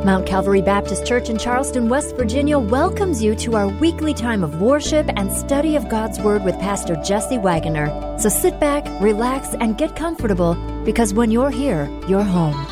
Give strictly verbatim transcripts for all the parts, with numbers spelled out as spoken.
Mount Calvary Baptist Church in Charleston, West Virginia welcomes you to our weekly time of worship and study of God's Word with Pastor Jesse Wagoner. So sit back, relax, and get comfortable, because when you're here, you're home.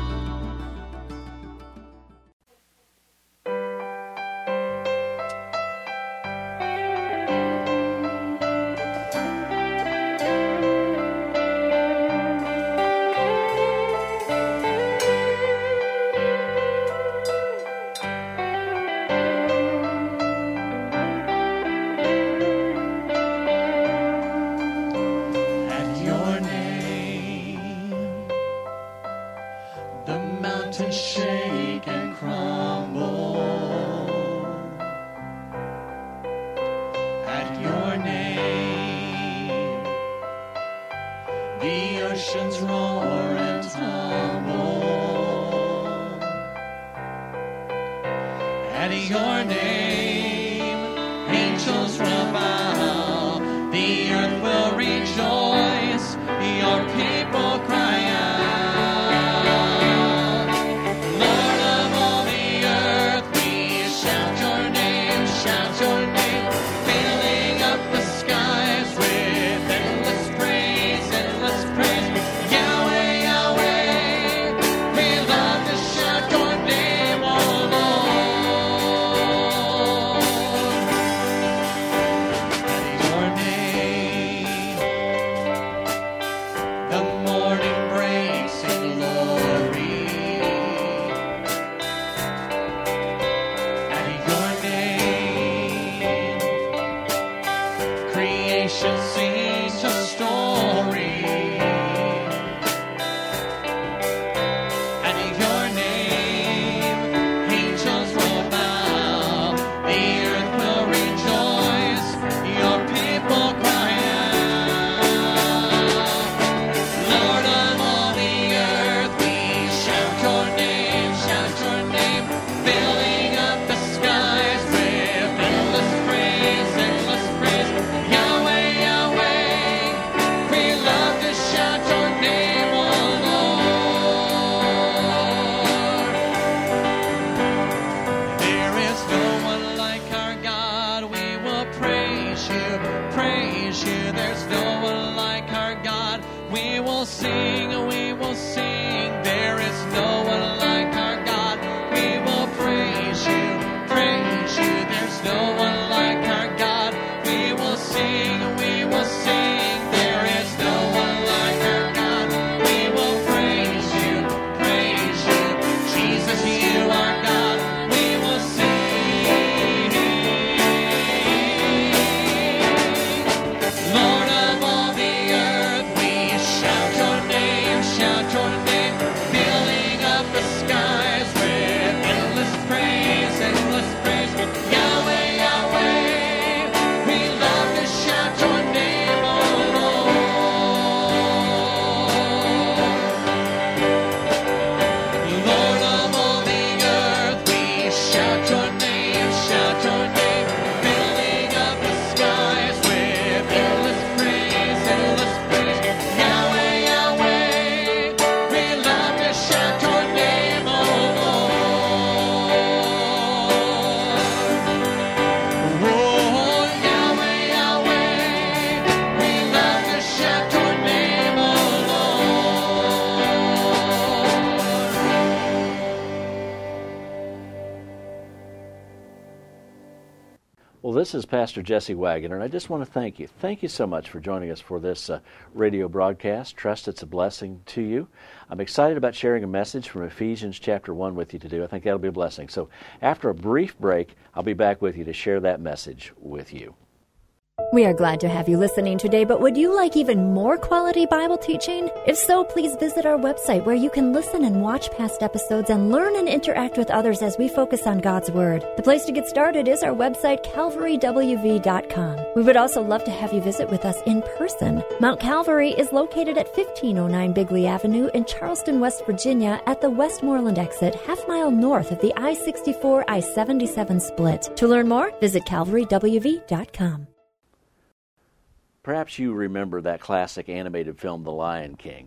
This is Pastor Jesse Wagoner, and I just want to thank you. Thank you so much for joining us for this uh, radio broadcast. Trust it's a blessing to you. I'm excited about sharing a message from Ephesians chapter one with you today. I think that'll be a blessing. So after a brief break, I'll be back with you to share that message with you. We are glad to have you listening today, but would you like even more quality Bible teaching? If so, please visit our website where you can listen and watch past episodes and learn and interact with others as we focus on God's Word. The place to get started is our website, calvary w v dot com. We would also love to have you visit with us in person. Mount Calvary is located at fifteen oh nine Bigley Avenue in Charleston, West Virginia at the Westmoreland exit, half mile north of the I sixty-four I seventy-seven split. To learn more, visit calvary w v dot com. Perhaps you remember that classic animated film, The Lion King.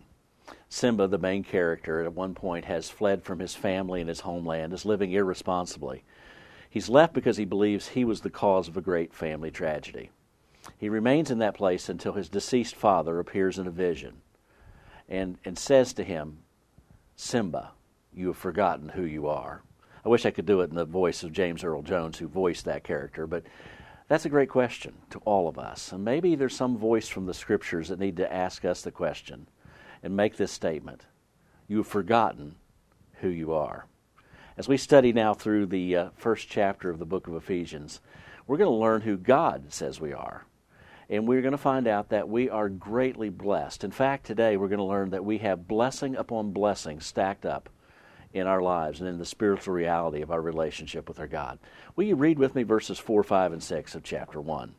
Simba, the main character, at one point has fled from his family and his homeland, is living irresponsibly. He's left because he believes he was the cause of a great family tragedy. He remains in that place until his deceased father appears in a vision and, and says to him, "Simba, you have forgotten who you are." I wish I could do it in the voice of James Earl Jones, who voiced that character, but that's a great question to all of us. And maybe there's some voice from the Scriptures that need to ask us the question and make this statement: you have forgotten who you are. As we study now through the uh, first chapter of the book of Ephesians, we're going to learn who God says we are. And we're going to find out that we are greatly blessed. In fact, today we're going to learn that we have blessing upon blessing stacked up in our lives and in the spiritual reality of our relationship with our God. Will you read with me verses four, five, and six of chapter one?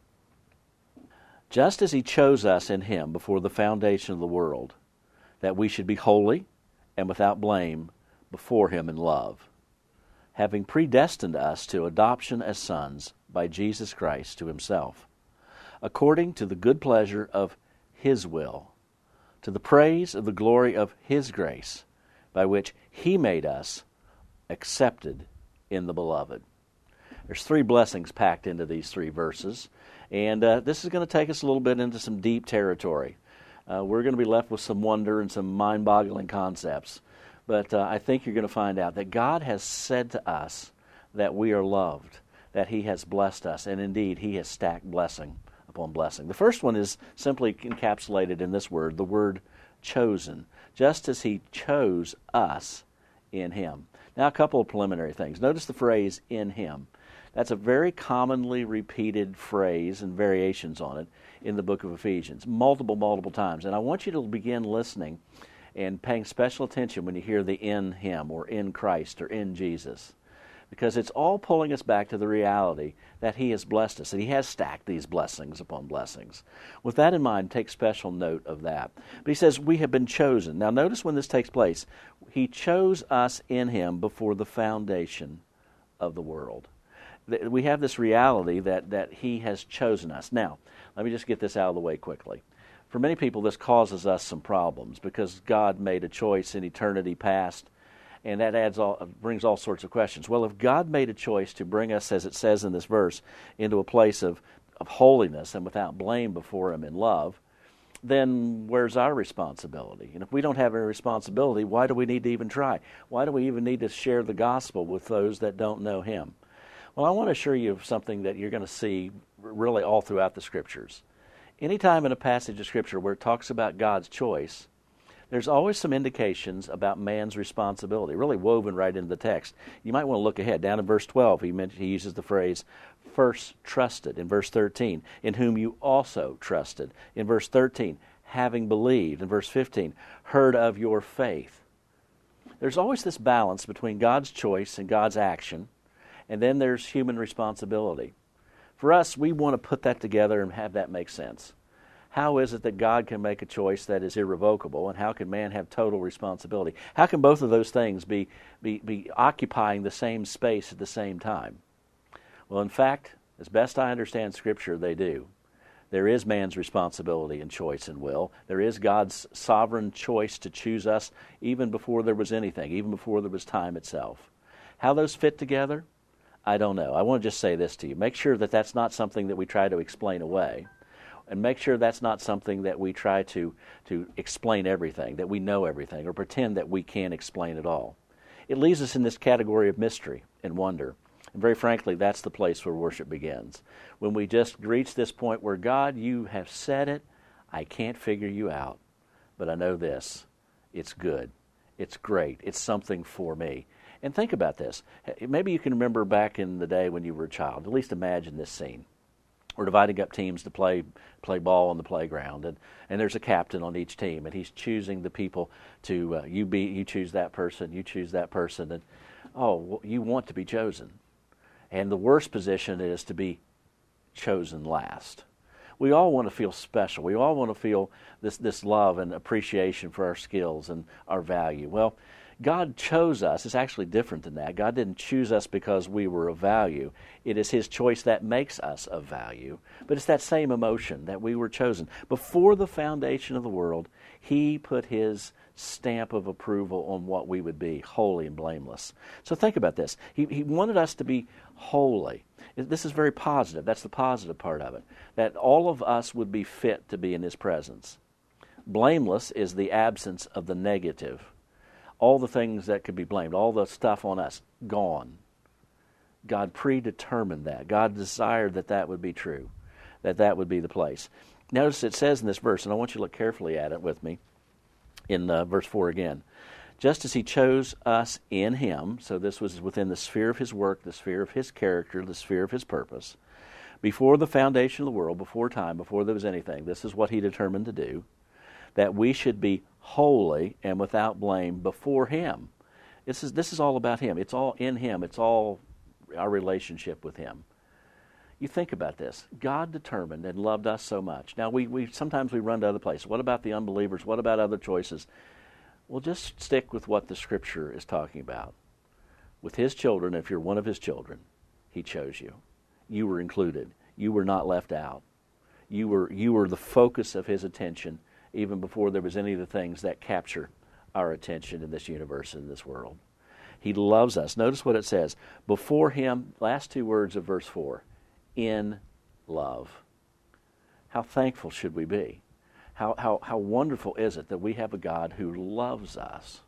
"Just as he chose us in him before the foundation of the world, that we should be holy and without blame before him in love, having predestined us to adoption as sons by Jesus Christ to himself, according to the good pleasure of his will, to the praise of the glory of his grace, by which he made us accepted in the beloved." There's three blessings packed into these three verses, and uh, this is going to take us a little bit into some deep territory. Uh, we're going to be left with some wonder and some mind-boggling concepts, but uh, I think you're going to find out that God has said to us that we are loved, that he has blessed us, and indeed he has stacked blessing upon blessing. The first one is simply encapsulated in this word, the word chosen, just as he chose us in him. Now, a couple of preliminary things. Notice the phrase, "in him." That's a very commonly repeated phrase and variations on it in the book of Ephesians, multiple, multiple times. And I want you to begin listening and paying special attention when you hear the "in him" or "in Christ" or "in Jesus," because it's all pulling us back to the reality that he has blessed us, and he has stacked these blessings upon blessings. With that in mind, take special note of that. But he says, we have been chosen. Now notice when this takes place. He chose us in him before the foundation of the world. We have this reality that, that he has chosen us. Now, let me just get this out of the way quickly. For many people, this causes us some problems because God made a choice in eternity past, and that adds all, brings all sorts of questions. Well, if God made a choice to bring us, as it says in this verse, into a place of, of holiness and without blame before him in love, then where's our responsibility? And if we don't have any responsibility, why do we need to even try? Why do we even need to share the gospel with those that don't know him? Well, I want to assure you of something that you're going to see really all throughout the Scriptures. Anytime in a passage of Scripture where it talks about God's choice, there's always some indications about man's responsibility, really woven right into the text. You might want to look ahead. Down in verse twelve, he, mentioned, he uses the phrase, "first trusted." In verse thirteen, "in whom you also trusted." In verse thirteen, "having believed." In verse fifteen, "heard of your faith." There's always this balance between God's choice and God's action, and then there's human responsibility. For us, we want to put that together and have that make sense. How is it that God can make a choice that is irrevocable, and how can man have total responsibility? How can both of those things be, be, be occupying the same space at the same time? Well, in fact, as best I understand Scripture, they do. There is man's responsibility and choice and will. There is God's sovereign choice to choose us even before there was anything, even before there was time itself. How those fit together, I don't know. I want to just say this to you. Make sure that that's not something that we try to explain away. And make sure that's not something that we try to, to explain everything, that we know everything, or pretend that we can't explain it all. It leaves us in this category of mystery and wonder. And very frankly, that's the place where worship begins. When we just reach this point where, God, you have said it, I can't figure you out, but I know this, it's good, it's great, it's something for me. And think about this. Maybe you can remember back in the day when you were a child, at least imagine this scene. We're dividing up teams to play play ball on the playground, and, and there's a captain on each team, and he's choosing the people to, uh, you be you choose that person, you choose that person, and oh, well, you want to be chosen. And the worst position is to be chosen last. We all want to feel special. We all want to feel this, this love and appreciation for our skills and our value. Well, God chose us. It's actually different than that. God didn't choose us because we were of value. It is his choice that makes us of value. But it's that same emotion that we were chosen. Before the foundation of the world, he put his stamp of approval on what we would be, holy and blameless. So think about this. He, he wanted us to be holy. This is very positive. That's the positive part of it, that all of us would be fit to be in His presence. Blameless is the absence of the negative. All the things that could be blamed, all the stuff on us, gone. God predetermined that. God desired that that would be true, that that would be the place. Notice it says in this verse, and I want you to look carefully at it with me, in uh, verse four again. Just as He chose us in Him, so this was within the sphere of His work, the sphere of His character, the sphere of His purpose, before the foundation of the world, before time, before there was anything, this is what He determined to do, that we should be holy and without blame before Him. This is, this is all about Him. It's all in Him. It's all our relationship with Him. You think about this. God determined and loved us so much. Now, we, we sometimes we run to other places. What about the unbelievers? What about other choices? Well, just stick with what the Scripture is talking about. With His children, if you're one of His children, He chose you. You were included. You were not left out. You were, you were the focus of His attention even before there was any of the things that capture our attention in this universe, in this world. He loves us. Notice what it says. Before Him, last two words of verse four, in love. How thankful should we be? How, how, how wonderful is it that we have a God who loves us?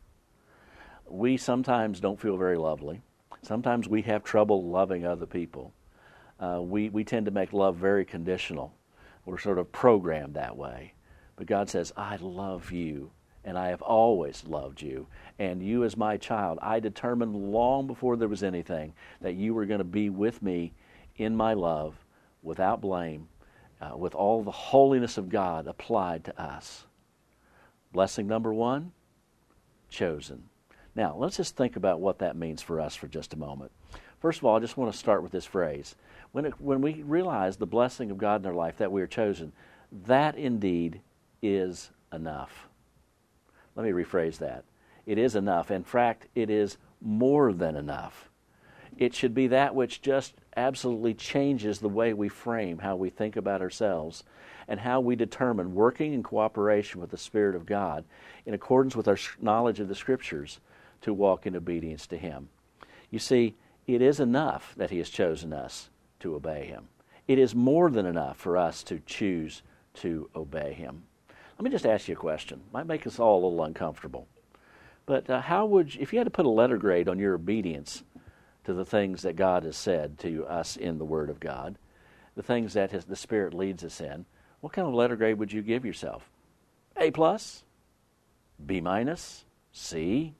We sometimes don't feel very lovely. Sometimes we have trouble loving other people. Uh, we, we tend to make love very conditional. We're sort of programmed that way. But God says, I love you, and I have always loved you. And you as my child, I determined long before there was anything that you were going to be with me in my love, without blame, uh, with all the holiness of God applied to us. Blessing number one, chosen. Now, let's just think about what that means for us for just a moment. First of all, I just want to start with this phrase. When, it, when we realize the blessing of God in our life, that we are chosen, that indeed is enough. Let me rephrase that. It is enough. In fact, it is more than enough. It should be that which just absolutely changes the way we frame how we think about ourselves and how we determine, working in cooperation with the Spirit of God, in accordance with our knowledge of the Scriptures, to walk in obedience to Him. You see, it is enough that He has chosen us to obey Him. It is more than enough for us to choose to obey Him. Let me just ask you a question. It might make us all a little uncomfortable. But uh, how would you, if you had to put a letter grade on your obedience to the things that God has said to us in the Word of God, the things that his, the Spirit leads us in, what kind of letter grade would you give yourself? A plus? B minus? C?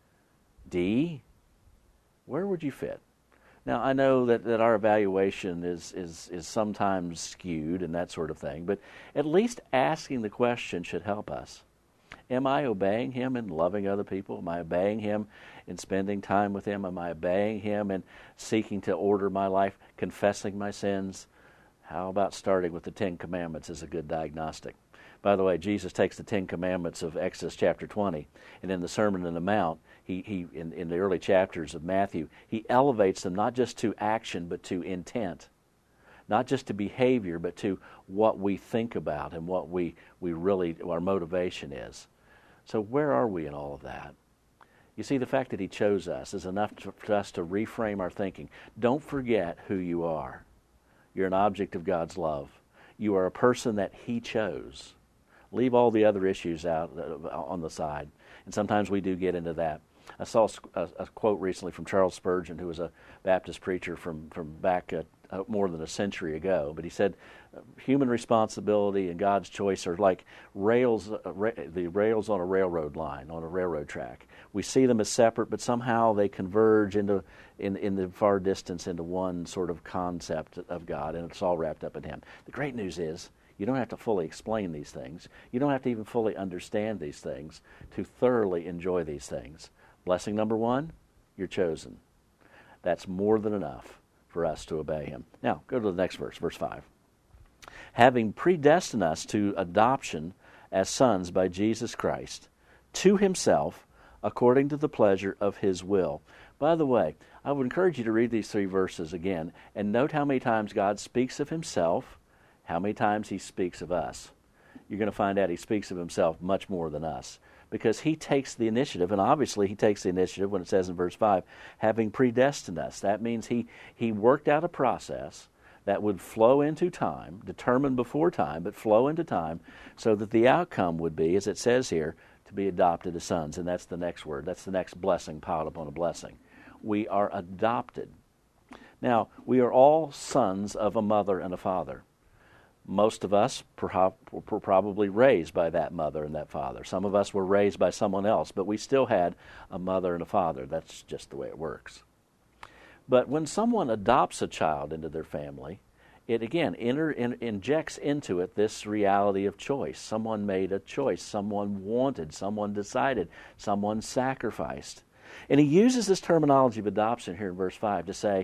D? Where would you fit? Now, I know that, that our evaluation is, is, is sometimes skewed and that sort of thing, but at least asking the question should help us. Am I obeying Him in loving other people? Am I obeying Him in spending time with Him? Am I obeying Him in seeking to order my life, confessing my sins? How about starting with the Ten Commandments as a good diagnostic? By the way, Jesus takes the Ten Commandments of Exodus chapter twenty, and in the Sermon on the Mount, he, he in, in the early chapters of Matthew, he elevates them not just to action, but to intent. Not just to behavior, but to what we think about and what we, we really, our motivation is. So where are we in all of that? You see, the fact that He chose us is enough to, for us to reframe our thinking. Don't forget who you are. You're an object of God's love. You are a person that He chose. Leave all the other issues out on the side. And sometimes we do get into that. I saw a, a quote recently from Charles Spurgeon, who was a Baptist preacher from, from back uh, uh, more than a century ago. But he said, human responsibility and God's choice are like rails, uh, ra- the rails on a railroad line, on a railroad track. We see them as separate, but somehow they converge into in, in the far distance into one sort of concept of God, and it's all wrapped up in Him. The great news is, you don't have to fully explain these things. You don't have to even fully understand these things to thoroughly enjoy these things. Blessing number one, you're chosen. That's more than enough for us to obey Him. Now, go to the next verse, verse five. Having predestined us to adoption as sons by Jesus Christ, to Himself, according to the pleasure of His will. By the way, I would encourage you to read these three verses again and note how many times God speaks of Himself, how many times He speaks of us. You're going to find out He speaks of Himself much more than us. because he takes the initiative, and obviously he takes the initiative when it says in verse five, having predestined us. That means he, he worked out a process that would flow into time, determined before time, but flow into time, so that the outcome would be, as it says here, to be adopted as sons. And that's the next word. That's the next blessing piled upon a blessing. We are adopted. Now, we are all sons of a mother and a father. Most of us were probably raised by that mother and that father. Some of us were raised by someone else, but we still had a mother and a father. That's just the way it works. But when someone adopts a child into their family, it again enter, in, injects into it this reality of choice. Someone made a choice. Someone wanted. Someone decided. Someone sacrificed. And he uses this terminology of adoption here in verse five to say,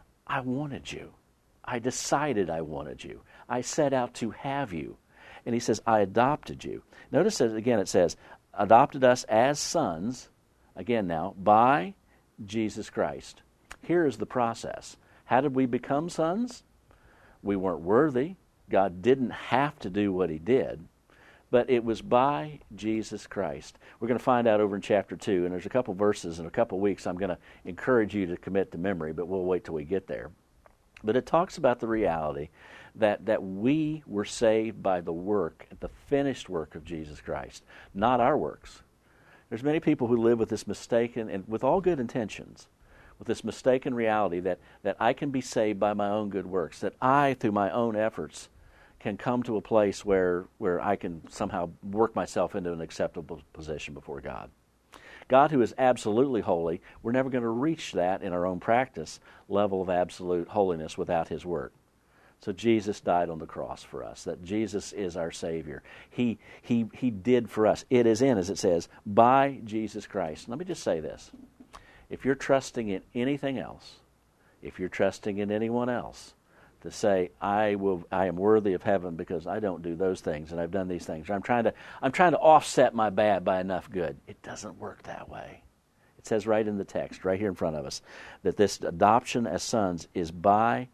I wanted you. I decided I wanted you. I set out to have you. And he says, I adopted you. Notice that again it says, adopted us as sons, again now, by Jesus Christ. Here is the process. How did we become sons? We weren't worthy. God didn't have to do what he did. But it was by Jesus Christ. We're going to find out over in chapter two, and there's a couple verses in a couple weeks I'm going to encourage you to commit to memory, but we'll wait till we get there. But it talks about the reality that, that we were saved by the work, the finished work of Jesus Christ, not our works. There's many people who live with this mistaken, and with all good intentions, with this mistaken reality that, that I can be saved by my own good works, that I, through my own efforts, can come to a place where, where I can somehow work myself into an acceptable position before God. God, who is absolutely holy, we're never going to reach that in our own practice level of absolute holiness without his work. So Jesus died on the cross for us, that Jesus is our Savior. He, he, he did for us. It is in, as it says, by Jesus Christ. Let me just say this. If you're trusting in anything else, if you're trusting in anyone else, to say, I will, I am worthy of heaven because I don't do those things and I've done these things, or I'm trying to, I'm trying to offset my bad by enough good. It doesn't work that way. It says right in the text, right here in front of us, that this adoption as sons is by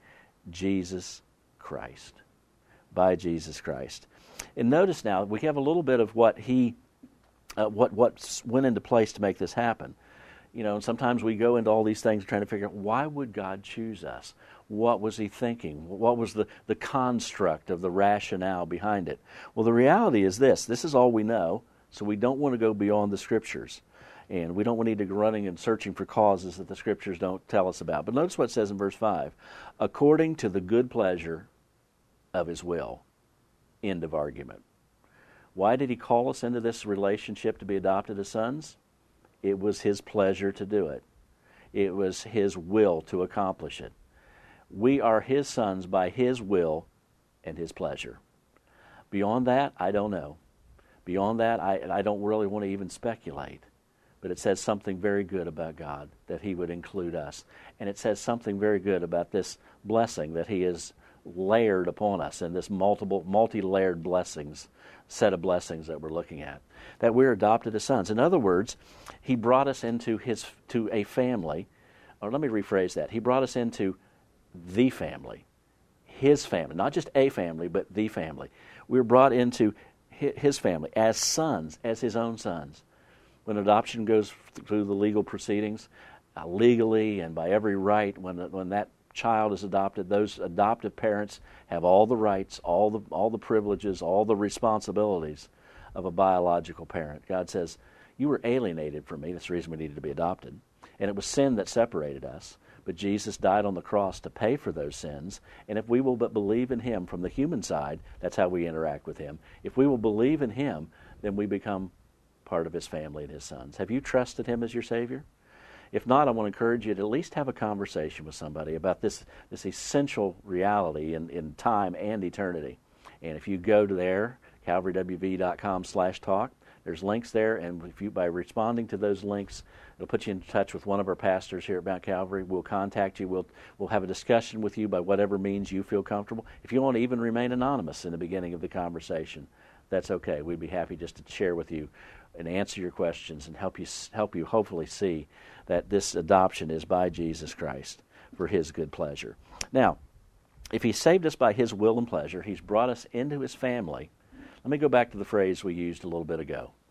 Jesus Christ. By Jesus Christ. And notice now, we have a little bit of what he, uh, what what went into place to make this happen. You know, sometimes we go into all these things trying to figure out, why would God choose us? What was he thinking? What was the, the construct of the rationale behind it? Well, the reality is this. This is all we know, so we don't want to go beyond the Scriptures. And we don't want to need to go running and searching for causes that the Scriptures don't tell us about. But notice what it says in verse five. According to the good pleasure of his will. End of argument. Why did he call us into this relationship to be adopted as sons? It was his pleasure to do it. It was his will to accomplish it. We are his sons by his will and his pleasure. Beyond that, I don't know. Beyond that, I, I don't really want to even speculate. But it says something very good about God, that he would include us. And it says something very good about this blessing that he has layered upon us, and this multiple, multi-layered blessings, set of blessings that we're looking at. That we're adopted as sons. In other words, he brought us into his to a family, or let me rephrase that. He brought us into the family, his family, not just a family, but the family. We were brought into his family as sons, as his own sons. When adoption goes through the legal proceedings, uh, legally and by every right, when when that child is adopted, those adoptive parents have all the rights, all the all the privileges, all the responsibilities of a biological parent. God says, you were alienated from me. That's the reason we needed to be adopted. And it was sin that separated us. But Jesus died on the cross to pay for those sins. And if we will but believe in him from the human side, that's how we interact with him. If we will believe in him, then we become part of his family and his sons. Have you trusted him as your Savior? If not, I want to encourage you to at least have a conversation with somebody about this, this essential reality in, in time and eternity. And if you go to there, calvary w v dot com slash talk, there's links there, and if you, by responding to those links, it'll put you in touch with one of our pastors here at Mount Calvary. We'll contact you. We'll we'll have a discussion with you by whatever means you feel comfortable. If you want to even remain anonymous in the beginning of the conversation, that's okay. We'd be happy just to share with you and answer your questions and help you help you hopefully see that this adoption is by Jesus Christ for his good pleasure. Now, if he saved us by his will and pleasure, he's brought us into his family. Let me go back to the phrase we used a little bit ago.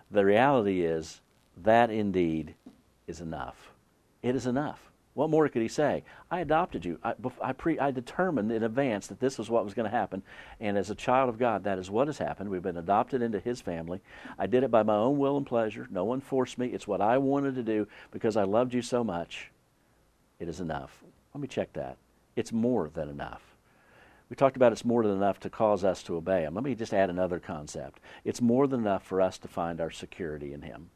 The reality is that indeed is enough. It is enough. What more could he say? I adopted you. I, I, pre, I determined in advance that this was what was going to happen. And as a child of God, that is what has happened. We've been adopted into his family. I did it by my own will and pleasure. No one forced me. It's what I wanted to do because I loved you so much. It is enough. Let me check that. It's more than enough. We talked about it's more than enough to cause us to obey him. Let me just add another concept. It's more than enough for us to find our security in him.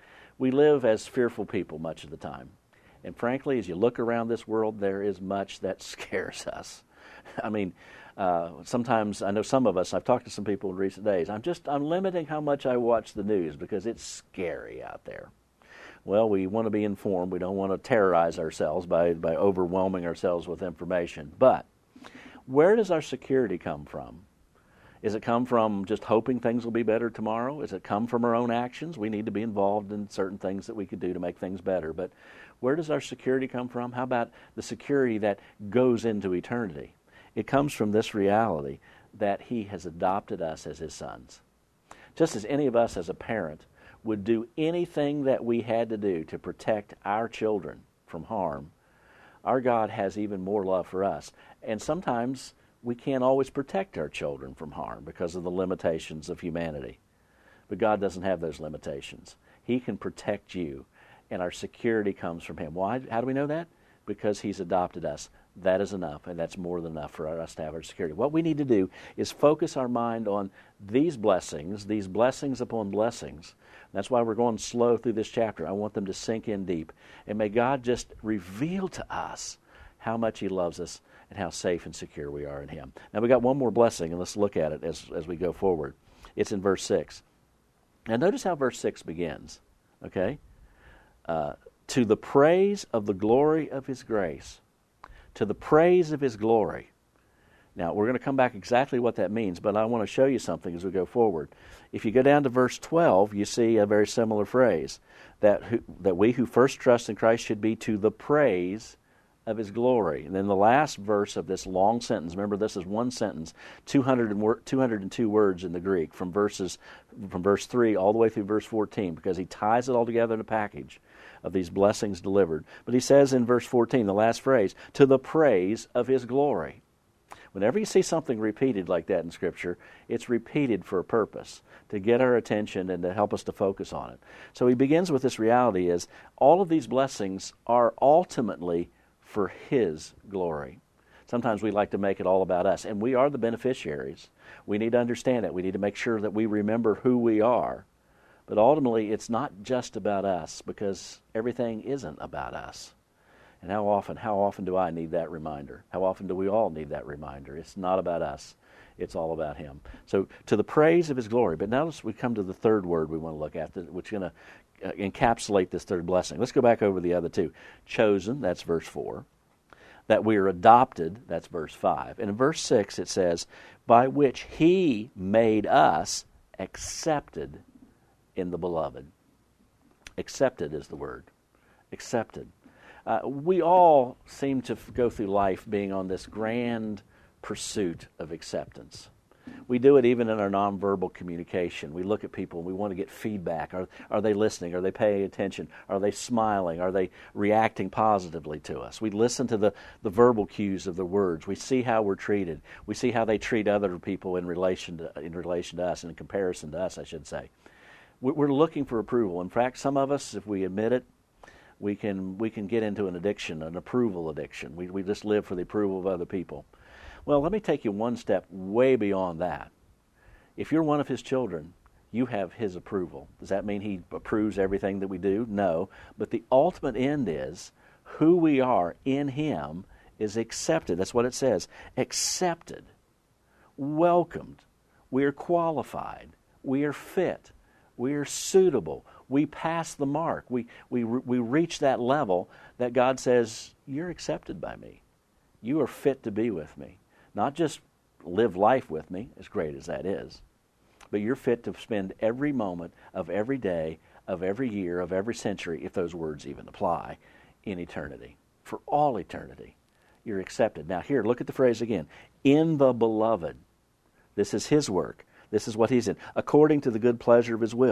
We live as fearful people much of the time. And frankly, as you look around this world, there is much that scares us. I mean, uh, sometimes, I know some of us, I've talked to some people in recent days, I'm just, I'm limiting how much I watch the news because it's scary out there. Well, we want to be informed. We don't want to terrorize ourselves by, by overwhelming ourselves with information. But where does our security come from? Does it come from just hoping things will be better tomorrow? Does it come from our own actions? We need to be involved in certain things that we could do to make things better. But where does our security come from? How about the security that goes into eternity? It comes from this reality that he has adopted us as his sons. Just as any of us as a parent would do anything that we had to do to protect our children from harm, our God has even more love for us. And sometimes we can't always protect our children from harm because of the limitations of humanity. But God doesn't have those limitations. He can protect you, and our security comes from him. Why? How do we know that? Because he's adopted us. That is enough, and that's more than enough for us to have our security. What we need to do is focus our mind on these blessings, these blessings upon blessings. That's why we're going slow through this chapter. I want them to sink in deep. And may God just reveal to us how much he loves us and how safe and secure we are in him. Now, we got one more blessing, and let's look at it as, as we go forward. It's in verse six. Now, notice how verse six begins, okay? Uh, to the praise of the glory of his grace. To the praise of his glory. Now, we're going to come back exactly what that means, but I want to show you something as we go forward. If you go down to verse twelve, you see a very similar phrase, that who, that we who first trust in Christ should be to the praise of his glory. And then the last verse of this long sentence, remember this is one sentence, two hundred, and, two hundred two words in the Greek, from verses from verse three all the way through verse fourteen, because he ties it all together in a package of these blessings delivered. But he says in verse fourteen, the last phrase, to the praise of his glory. Whenever you see something repeated like that in Scripture, it's repeated for a purpose, to get our attention and to help us to focus on it. So he begins with this reality is all of these blessings are ultimately for his glory. Sometimes we like to make it all about us, and we are the beneficiaries. We need to understand that. We need to make sure that we remember who we are. But ultimately, it's not just about us, because everything isn't about us. And how often, how often do I need that reminder? How often do we all need that reminder? It's not about us. It's all about him. So, to the praise of his glory. But now we come to the third word we want to look at, which is going to uh, encapsulate this third blessing. Let's go back over the other two. Chosen, that's verse four. That we are adopted, that's verse five. And in verse six it says, by which he made us accepted in the beloved. Accepted is the word. Accepted. Uh, we all seem to f- go through life being on this grand pursuit of acceptance. We do it even in our nonverbal communication. We look at people and we want to get feedback. Are, are they listening? Are they paying attention? Are they smiling? Are they reacting positively to us? We listen to the, the verbal cues of the words. We see how we're treated. We see how they treat other people in relation to, in relation to us, in comparison to us, I should say. We're looking for approval. In fact, some of us, if we admit it, we can we can get into an addiction, an approval addiction. We we just live for the approval of other people. Well, let me take you one step way beyond that. If you're one of his children, you have his approval. Does that mean he approves everything that we do? No. But the ultimate end is who we are in him is accepted. That's what it says. Accepted. Welcomed. We are qualified. We are fit. We are suitable. We pass the mark. We, we, we reach that level that God says, you're accepted by me. You are fit to be with me. Not just live life with me, as great as that is, but you're fit to spend every moment of every day, of every year, of every century, if those words even apply, in eternity. For all eternity, you're accepted. Now here, look at the phrase again. In the beloved. This is his work. This is what he's in. According to the good pleasure of his will.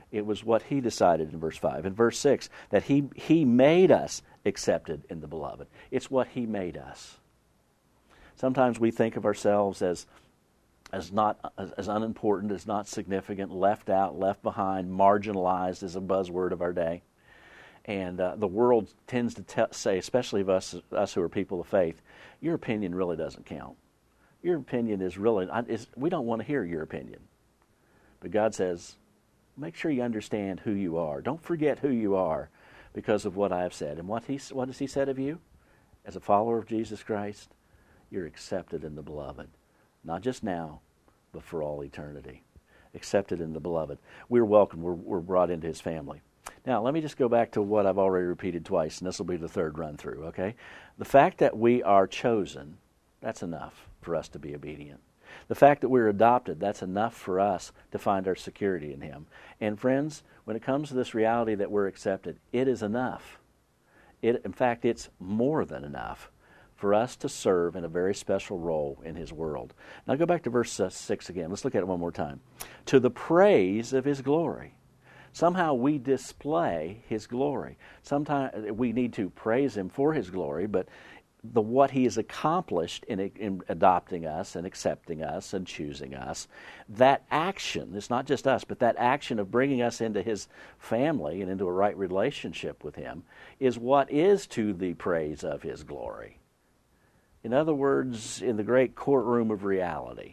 It was what he decided in verse five. In verse six, that he, he made us accepted in the beloved. It's what he made us. Sometimes we think of ourselves as as not as, as unimportant, as not significant, left out, left behind, marginalized is a buzzword of our day. And uh, the world tends to te- say, especially of us, us who are people of faith, your opinion really doesn't count. Your opinion is really, is, we don't want to hear your opinion. But God says, make sure you understand who you are. Don't forget who you are because of what I have said. And what, he, what has he said of you? As a follower of Jesus Christ, you're accepted in the beloved. Not just now, but for all eternity. Accepted in the beloved. We're welcome. We're, we're brought into his family. Now, let me just go back to what I've already repeated twice, and this will be the third run through, okay? The fact that we are chosen, that's enough for us to be obedient. The fact that we're adopted, that's enough for us to find our security in him. And friends, when it comes to this reality that we're accepted, it is enough. It, in fact, it's more than enough for us to serve in a very special role in his world. Now go back to verse uh, six again. Let's look at it one more time. To the praise of his glory. Somehow we display his glory. Sometimes we need to praise him for his glory, but the what he has accomplished in, in adopting us and accepting us and choosing us, that action, it's not just us, but that action of bringing us into his family and into a right relationship with him is what is to the praise of his glory. In other words, in the great courtroom of reality,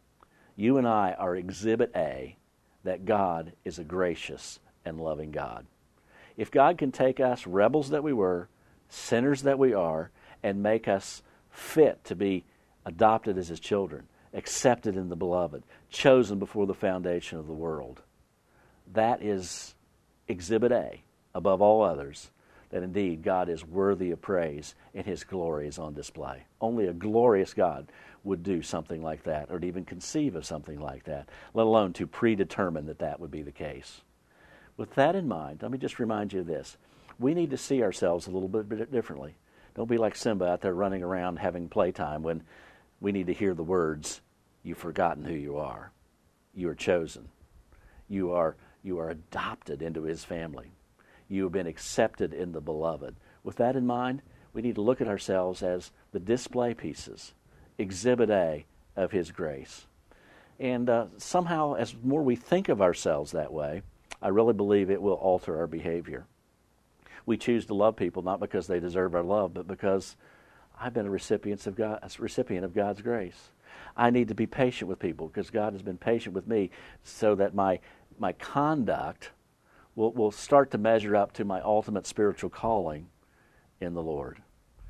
you and I are exhibit A that God is a gracious and loving God. If God can take us, rebels that we were, sinners that we are, and make us fit to be adopted as his children, accepted in the beloved, chosen before the foundation of the world, that is exhibit A, above all others, that indeed God is worthy of praise and his glory is on display. Only a glorious God would do something like that, or to even conceive of something like that, let alone to predetermine that that would be the case. With that in mind, let me just remind you of this. We need to see ourselves a little bit differently. Don't be like Simba out there running around having playtime when we need to hear the words, you've forgotten who you are. You are chosen. You are, you are adopted into his family. You have been accepted in the beloved. With that in mind, we need to look at ourselves as the display pieces, exhibit A of his grace. And uh, somehow, as more we think of ourselves that way, I really believe it will alter our behavior. We choose to love people not because they deserve our love, but because I've been a recipient of God, a recipient of God's grace. I need to be patient with people because God has been patient with me so that my my conduct will, will start to measure up to my ultimate spiritual calling in the Lord.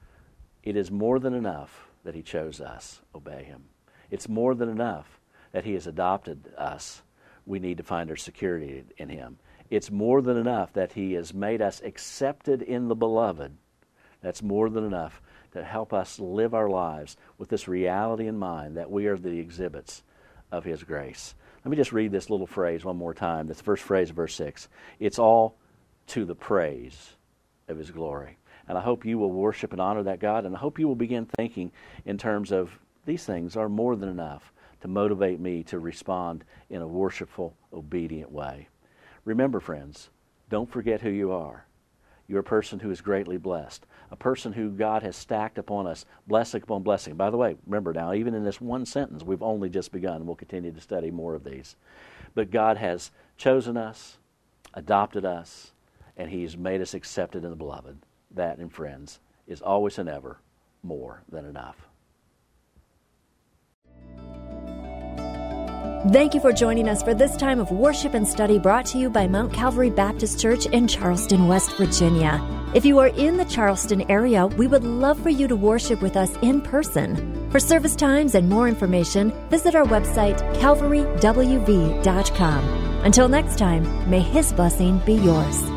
It is more than enough that he chose us. Obey him. It's more than enough that he has adopted us. We need to find our security in him. It's more than enough that he has made us accepted in the beloved. That's more than enough to help us live our lives with this reality in mind that we are the exhibits of his grace. Let me just read this little phrase one more time. This first phrase of verse six. It's all to the praise of his glory. And I hope you will worship and honor that God, and I hope you will begin thinking in terms of these things are more than enough to motivate me to respond in a worshipful, obedient way. Remember, friends, don't forget who you are. You're a person who is greatly blessed, a person who God has stacked upon us, blessing upon blessing. By the way, remember now, even in this one sentence, we've only just begun. We'll continue to study more of these. But God has chosen us, adopted us, and he's made us accepted in the beloved. That, and friends, is always and ever more than enough. Thank you for joining us for this time of worship and study brought to you by Mount Calvary Baptist Church in Charleston, West Virginia. If you are in the Charleston area, we would love for you to worship with us in person. For service times and more information, visit our website, calvary w v dot com. Until next time, may his blessing be yours.